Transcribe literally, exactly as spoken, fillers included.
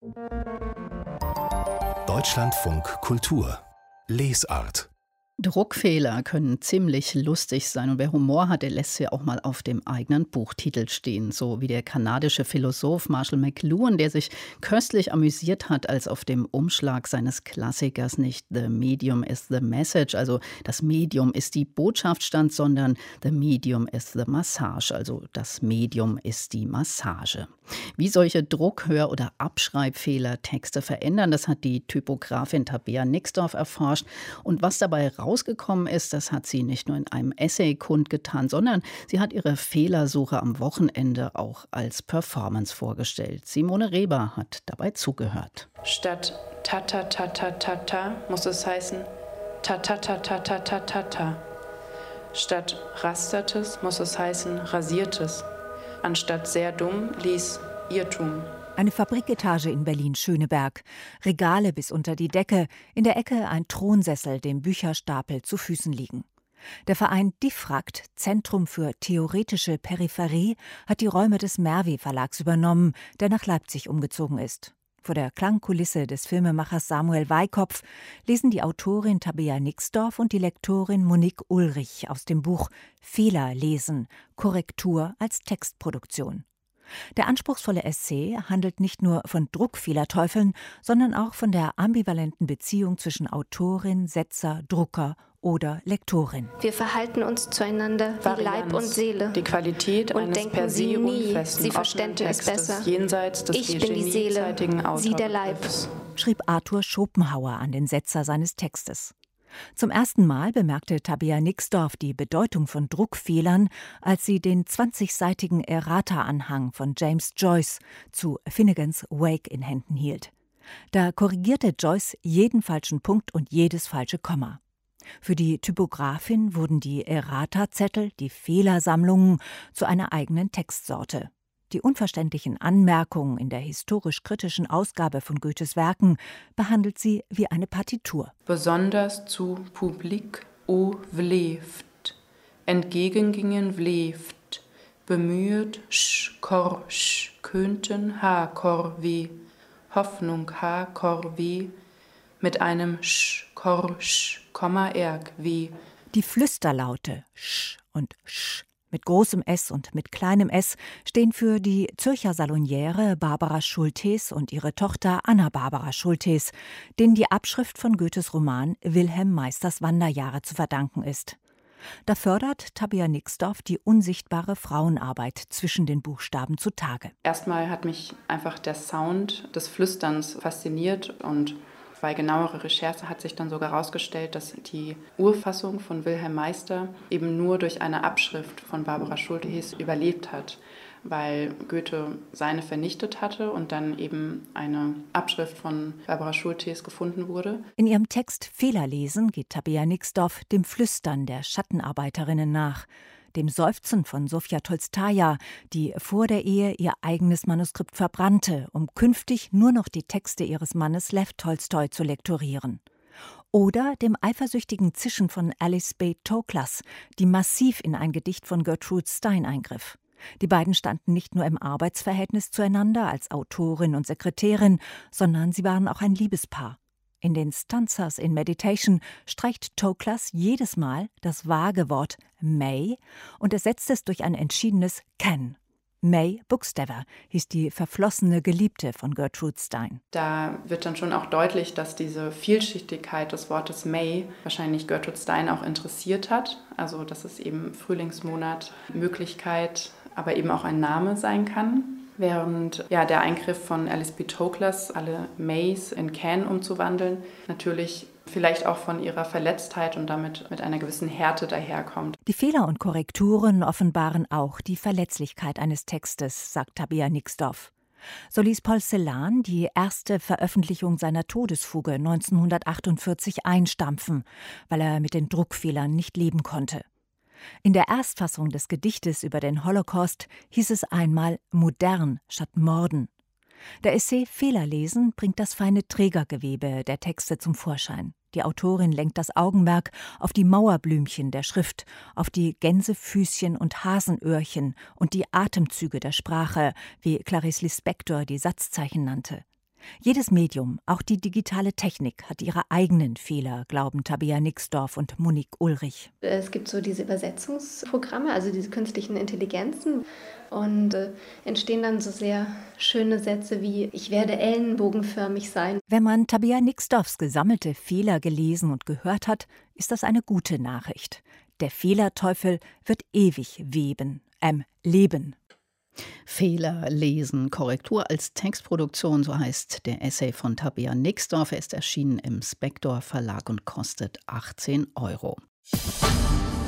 Deutschlandfunk Kultur Lesart. Druckfehler können ziemlich lustig sein und wer Humor hat, der lässt sie auch mal auf dem eigenen Buchtitel stehen. So wie der kanadische Philosoph Marshall McLuhan, der sich köstlich amüsiert hat, als auf dem Umschlag seines Klassikers nicht "The medium is the message", also das Medium ist die Botschaft stand, sondern "The medium is the massage", also das Medium ist die Massage. Wie solche Druck-, Hör- oder Abschreibfehler Texte verändern, das hat die Typografin Tabea Nixdorf erforscht. Und was dabei rausgekommen ist, das hat sie nicht nur in einem Essay kundgetan, sondern sie hat ihre Fehlersuche am Wochenende auch als Performance vorgestellt. Simone Reber hat dabei zugehört. Statt ta ta ta ta ta ta muss es heißen ta ta ta ta ta ta ta ta. Statt rastertes muss es heißen rasiertes. Anstatt sehr dumm ließ Irrtum. Eine Fabriketage in Berlin-Schöneberg. Regale bis unter die Decke, in der Ecke ein Thronsessel, dem Bücherstapel zu Füßen liegen. Der Verein Diffrakt, Zentrum für theoretische Peripherie, hat die Räume des Mervi-Verlags übernommen, der nach Leipzig umgezogen ist. Vor der Klangkulisse des Filmemachers Samuel Weikopf lesen die Autorin Tabea Nixdorf und die Lektorin Monique Ulrich aus dem Buch Fehler lesen, Korrektur als Textproduktion. Der anspruchsvolle Essay handelt nicht nur von Druckfehlerteufeln, sondern auch von der ambivalenten Beziehung zwischen Autorin, Setzer, Drucker oder Lektorin. Wir verhalten uns zueinander wie Varianz, Leib und Seele. Die Qualität und eines denken per se Sie nie, unfesten, Sie verständen es Textes, besser. Jenseits des Ich bin die Seele, Sie der Leib, schrieb Arthur Schopenhauer an den Setzer seines Textes. Zum ersten Mal bemerkte Tabea Nixdorf die Bedeutung von Druckfehlern, als sie den zwanzigseitigen Errata-Anhang von James Joyce zu Finnegans Wake in Händen hielt. Da korrigierte Joyce jeden falschen Punkt und jedes falsche Komma. Für die Typografin wurden die Errata-Zettel, die Fehlersammlungen, zu einer eigenen Textsorte. Die unverständlichen Anmerkungen in der historisch-kritischen Ausgabe von Goethes Werken behandelt sie wie eine Partitur. Besonders zu Publik o wleft, entgegengingen wleft, bemühet sch kor sch, könnten ha kor we, Hoffnung ha kor we, mit einem sch kor sch, Komma erg we. Die Flüsterlaute sch und sch mit großem S und mit kleinem s stehen für die Zürcher Saloniere Barbara Schulthess und ihre Tochter Anna-Barbara Schulthess, denen die Abschrift von Goethes Roman Wilhelm Meisters Wanderjahre zu verdanken ist. Da fördert Tabea Nixdorf die unsichtbare Frauenarbeit zwischen den Buchstaben zutage. Erstmal hat mich einfach der Sound des Flüsterns fasziniert und bei genauerer Recherche hat sich dann sogar herausgestellt, dass die Urfassung von Wilhelm Meister eben nur durch eine Abschrift von Barbara Schulthess überlebt hat, weil Goethe seine vernichtet hatte und dann eben eine Abschrift von Barbara Schulthess gefunden wurde. In ihrem Text Fehler lesen geht Tabea Nixdorf dem Flüstern der Schattenarbeiterinnen nach, dem Seufzen von Sofia Tolstaja, die vor der Ehe ihr eigenes Manuskript verbrannte, um künftig nur noch die Texte ihres Mannes Lew Tolstoi zu lektorieren. Oder dem eifersüchtigen Zischen von Alice B. Toklas, die massiv in ein Gedicht von Gertrude Stein eingriff. Die beiden standen nicht nur im Arbeitsverhältnis zueinander als Autorin und Sekretärin, sondern sie waren auch ein Liebespaar. In den Stanzas in Meditation streicht Toklas jedes Mal das vage Wort may und ersetzt es durch ein entschiedenes can. May Buxtever hieß die verflossene Geliebte von Gertrude Stein. Da wird dann schon auch deutlich, dass diese Vielschichtigkeit des Wortes May wahrscheinlich Gertrude Stein auch interessiert hat. Also dass es eben Frühlingsmonat, Möglichkeit, aber eben auch ein Name sein kann. Während ja, der Eingriff von Alice B. Toklas, alle Mays in Can umzuwandeln, natürlich vielleicht auch von ihrer Verletztheit und damit mit einer gewissen Härte daherkommt. Die Fehler und Korrekturen offenbaren auch die Verletzlichkeit eines Textes, sagt Tabea Nixdorf. So ließ Paul Celan die erste Veröffentlichung seiner Todesfuge neunzehnhundertachtundvierzig einstampfen, weil er mit den Druckfehlern nicht leben konnte. In der Erstfassung des Gedichtes über den Holocaust hieß es einmal modern statt morden. Der Essay Fehler lesen bringt das feine Trägergewebe der Texte zum Vorschein. Die Autorin lenkt das Augenmerk auf die Mauerblümchen der Schrift, auf die Gänsefüßchen und Hasenöhrchen und die Atemzüge der Sprache, wie Clarice Lispector die Satzzeichen nannte. Jedes Medium, auch die digitale Technik, hat ihre eigenen Fehler, glauben Tabea Nixdorf und Monique Ulrich. Es gibt so diese Übersetzungsprogramme, also diese künstlichen Intelligenzen. Und äh, entstehen dann so sehr schöne Sätze wie: Ich werde ellenbogenförmig sein. Wenn man Tabea Nixdorfs gesammelte Fehler gelesen und gehört hat, ist das eine gute Nachricht. Der Fehlerteufel wird ewig weben, ähm, leben. Fehler, Lesen, Korrektur als Textproduktion, so heißt der Essay von Tabea Nixdorf. Er ist erschienen im Spektor Verlag und kostet achtzehn Euro.